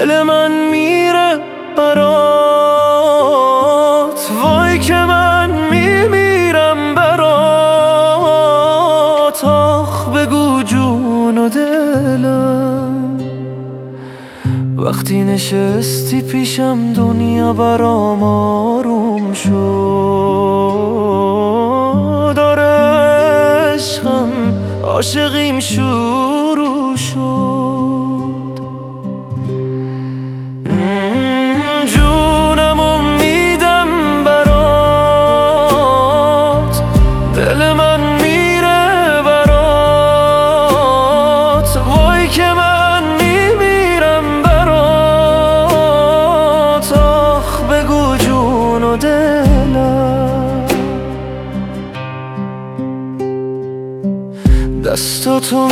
دل من میره برات، وای که من میمیرم برات. آخ بگو جون و دلم، وقتی نشستی پیشم دنیا برام آروم شد. آره عشقم عاشقیم شروع شد. جونمو میدم برات، دل من میره برات. وای که من میمیرم برات. آخ بگو جون و دلم، دستاتو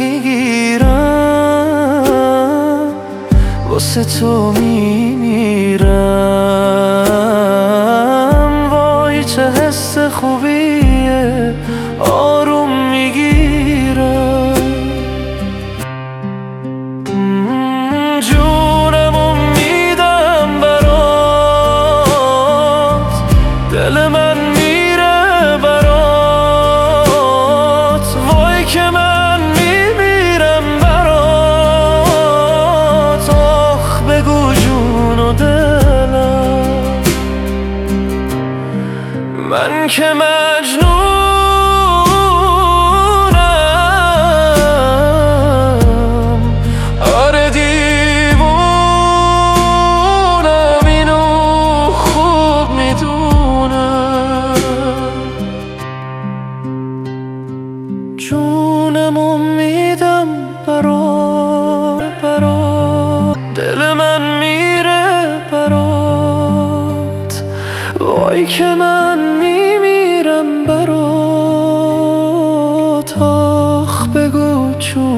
میگیرم واسه تو میمیرم. وای چه حس خوبیه، آروم میگیرم. جونمو میدم برات، دل من میره برات. وای که من میمیرم برات. آخ بگو جون و دلم، من که مجنونم. آره دیوونم، اینو خوب میدونم. جونمو میدم برات، دل من میره برات. وای که من میمیرم برات. آخ بگو چون